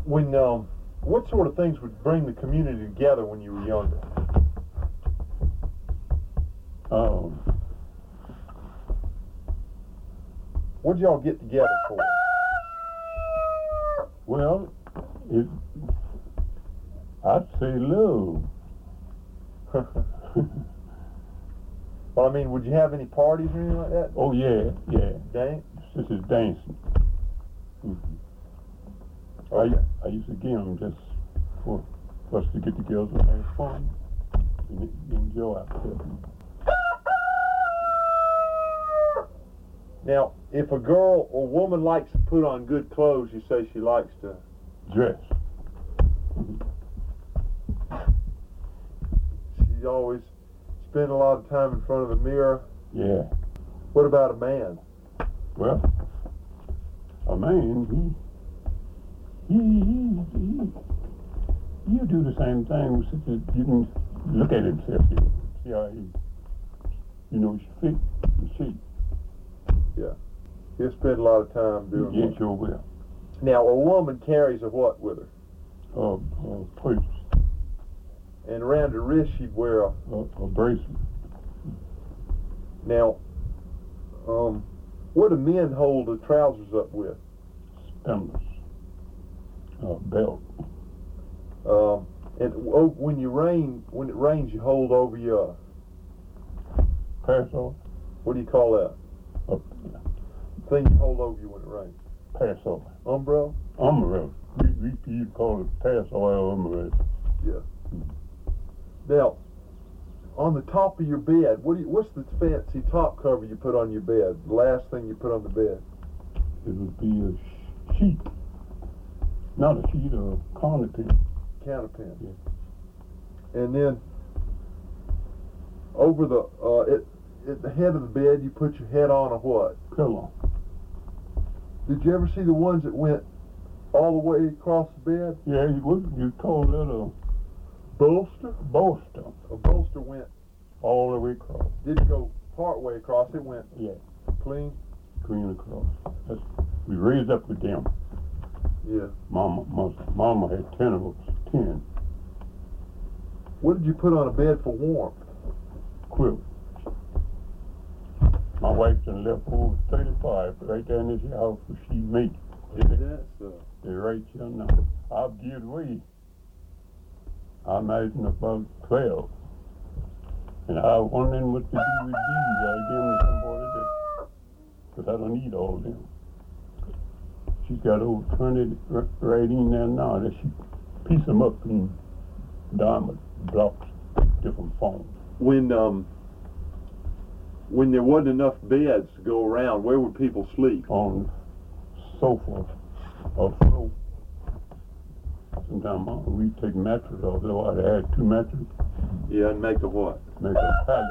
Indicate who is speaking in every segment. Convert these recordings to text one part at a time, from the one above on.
Speaker 1: What sort of things would bring the community together when you were younger? What'd y'all get together for?
Speaker 2: Well, I'd say love.
Speaker 1: Well, I mean, would you have any parties or anything like that?
Speaker 2: Oh, yeah.
Speaker 1: Dance?
Speaker 2: This is dancing.
Speaker 1: Okay.
Speaker 2: I used to get them just for us to get together and have fun and enjoy ourselves.
Speaker 1: Now, if a girl or woman likes to put on good clothes, you say she likes to
Speaker 2: dress.
Speaker 1: She always spend a lot of time in front of the mirror.
Speaker 2: Yeah.
Speaker 1: What about a man?
Speaker 2: Well, a man, he'll do the same thing. You can look at himself, see how he fit and shape.
Speaker 1: Yeah. He'll spend a lot of time doing
Speaker 2: that. Yeah, sure will.
Speaker 1: Now, a woman carries a what with her?
Speaker 2: A purse.
Speaker 1: And around her wrist she'd wear a
Speaker 2: bracelet.
Speaker 1: Now, what do men hold the trousers up with?
Speaker 2: Spanners. Belt.
Speaker 1: And when it rains, you hold over your
Speaker 2: parasol.
Speaker 1: What do you call that? Thing you hold over you when it rains.
Speaker 2: Parasol.
Speaker 1: Umbrella.
Speaker 2: Umbrella. We used to call it parasol or umbrella.
Speaker 1: Yeah. Now, on the top of your bed, what's the fancy top cover you put on your bed? The last thing you put on the bed?
Speaker 2: It would be a sheet. Not a sheet, a counter pin.
Speaker 1: Counter pin.
Speaker 2: Yeah.
Speaker 1: And then over at the head of the bed, you put your head on a what?
Speaker 2: Pillow.
Speaker 1: Did you ever see the ones that went all the way across the bed?
Speaker 2: Yeah, you call that a
Speaker 1: bolster?
Speaker 2: Bolster.
Speaker 1: A bolster went
Speaker 2: all the way across.
Speaker 1: Didn't go part way across, it went clean?
Speaker 2: Clean across. We raised up with them.
Speaker 1: Yeah.
Speaker 2: Mama had 10 of us. 10.
Speaker 1: What did you put on a bed for warmth?
Speaker 2: Quilt. My wife done left over 35 right there in this house where she made it.
Speaker 1: Is that so?
Speaker 2: They're right here now. I've given away. I imagine about 12. And I was wondering what to do with these. I give them to somebody because I don't need all of them. She's got over 20 right in there now that she piece them up in diamond blocks, different forms.
Speaker 1: When there wasn't enough beds to go around, where would people sleep?
Speaker 2: On sofa or floor. Sometimes we take mattresses off. So I had 2 mattresses.
Speaker 1: Yeah, and make a what?
Speaker 2: Make a pallet.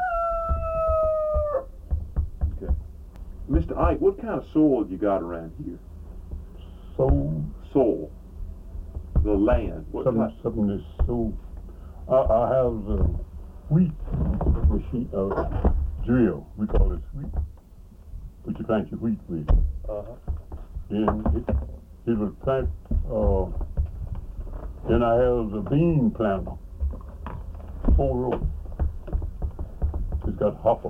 Speaker 1: Okay. Mr. Ike, what kind of soil you got around here? Soil. The land.
Speaker 2: Something that's so. I have a wheat machine, drill. We call it sweet. But you plant your wheat with. Then it will plant. Then I have the bean planter. 4 rows. It's got hopper.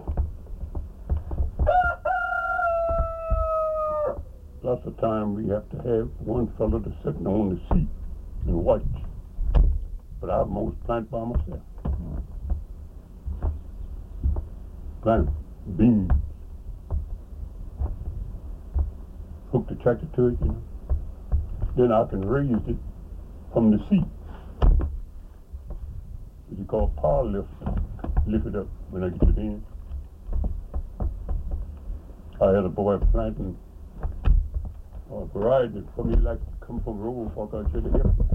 Speaker 2: Lots of time we have to have one fellow that's sitting on the seat and watch. But I most plant by myself. Plant beans. Hook the tractor to it, Then I can raise it from the seat. What you call power lift. Lift it up when I get it in. I had a boy planting a variety for me like to come from Roll Park out to the hip.